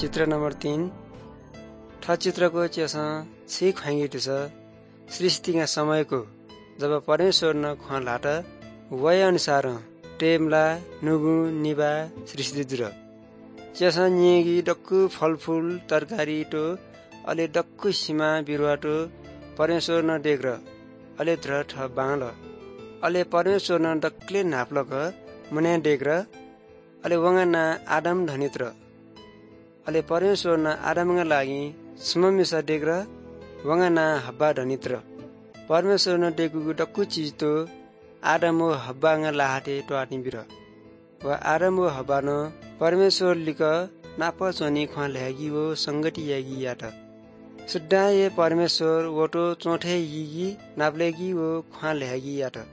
चित्र नम्बर 3 ठ चित्रको चेसा छि ख्वाङ्गिट छ सृष्टिका समयको जब परमेश्वर न ख्वालाट वय अनुसार टेमला नुगु निबा सृष्टि दुर चेसा निएगी डक्कु फलफूल तरकारी टो अले डक्कु सीमा बिरुवाटो परमेश्वर न देख्र अले द्रठ बाँल अले परमेश्वर न डक्ले नाप्लक मन्या देख्र अले वंगना आदम धनित्र अले परमेश्वर न आदमका लागि सुममिसा देख्र वंगना हब्बा धनित्र परमेश्वर न देख्गु डक्कु चीज तो आदम ओ हब्बाnga लाहाटे टोआटिन बिर व आदम ओ हब्बा न परमेश्वर लिक नाप चोनी ख्वा ल्यागी ओ संगति यागी याट सुद्धा ये परमेश्वर वटो चोठे यी नाप्लेगी ओ ख्वा ल्यागी याट